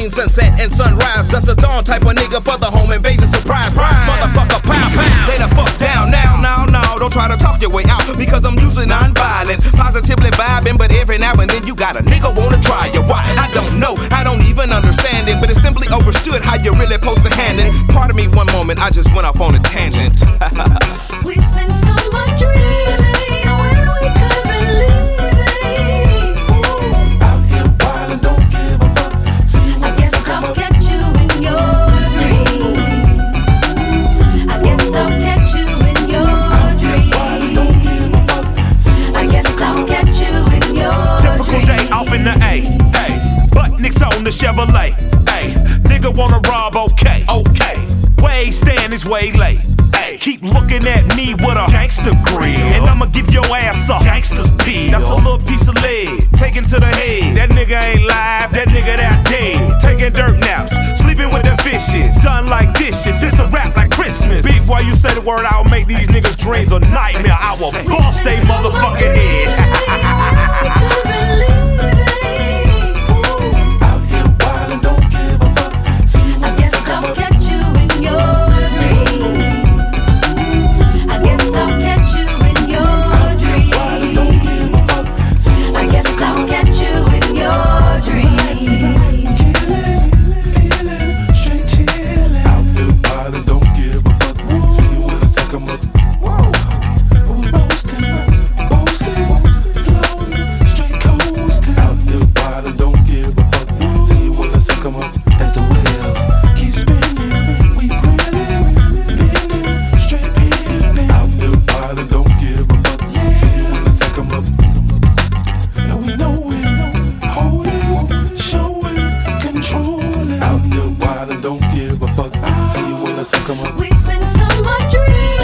between sunset and sunrise. That's a dawn type of nigga for the home invasion surprise. Motherfucker, pow, pow. Lay the fuck down now, no. Don't try to talk your way out, because I'm usually non-violent. Positively vibing, but every now and then you got a nigga wanna try you. Why? I don't know, I don't even understand it, but it's simply overstood how you really supposed to handle it. Pardon me one moment, I just went off on a tangent. We spent so much dreaming when we could believe it. Out here wildin', don't give a fuck. See you when I guess I'll catch you in your dreams. I guess I'll catch you in your dreams. I guess I'll catch you in your Typical day off in the A. Butt nicks on the Chevrolet. Nigga wanna rob, okay. Way stand is way late. Keep looking at me with a gangster grin, and I'ma give your ass a gangster's pee. That's a little piece of lead, taken to the head. That nigga ain't live, that nigga that dead. Taking dirt naps, sleeping with the fishes, done like dishes. It's a rap like Christmas. Big boy, you say the word, I'll make these niggas' dreams a nightmare. I will bust they motherfucking head. Out there wild and don't give a fuck. See you when the sun come up. We spend so much dreaming.